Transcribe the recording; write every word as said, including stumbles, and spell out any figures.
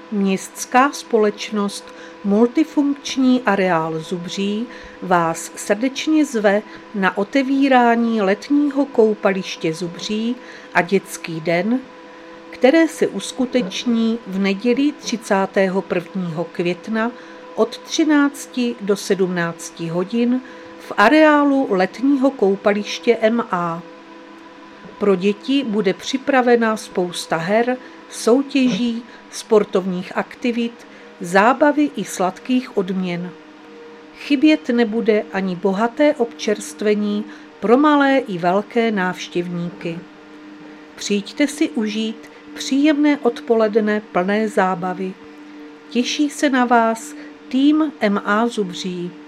Městská společnost Multifunkční areál Zubří vás srdečně zve na otevírání letního koupaliště Zubří a dětský den, které se uskuteční v neděli třicátého prvního května od třinácti do sedmnácti hodin v areálu letního koupaliště M A. Pro děti bude připravena spousta her, soutěží, sportovních aktivit, zábavy i sladkých odměn. Chybět nebude ani bohaté občerstvení pro malé i velké návštěvníky. Přijďte si užít příjemné odpoledne plné zábavy. Těší se na vás tým M A Zubří.